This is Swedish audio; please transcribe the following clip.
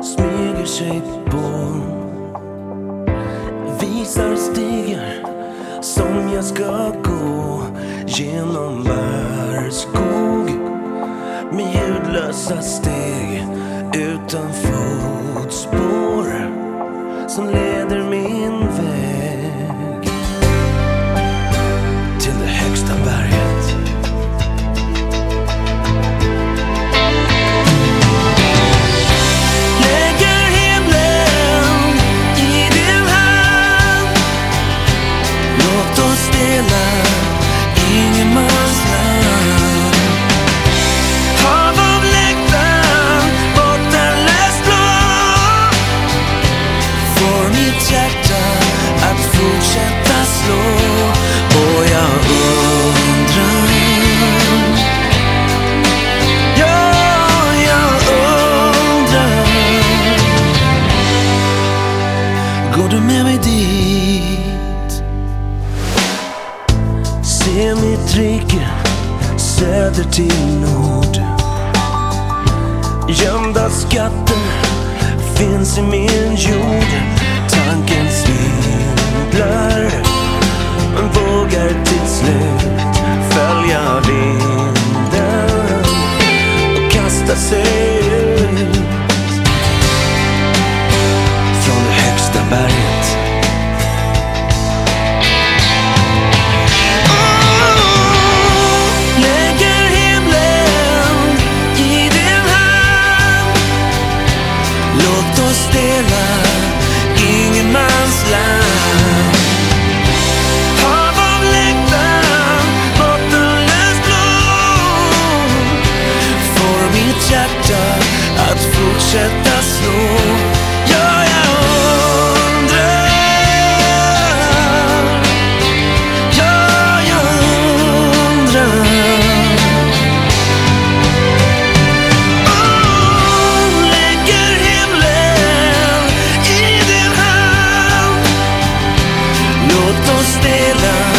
smyger sig på, visar stigar som jag ska gå genom barrskog med ljudlösa steg utan fotspår som leder min väg till det högsta berget. Lägger himlen i din hand, låt oss dela ingenmansland. Hav av längtan, bottenlöst blå, får mitt hjärta att fortsätta slå. Och jag undrar, ja, jag undrar, går du med mig dit? Se mitt rike, söder till nord. Gömda skatter finns i min jord. Tanken svindlar, men vågar till slut följa vinden och kasta sig ut från det högsta berget. Lägger himlen i din hand, låt oss dela ingenmansland. Hav av längtan, bottenlöst blå, får mitt hjärta att fortsätta slå. Ja, jag undrar, ja, jag undrar. Lägger himlen i din hand, låt oss dela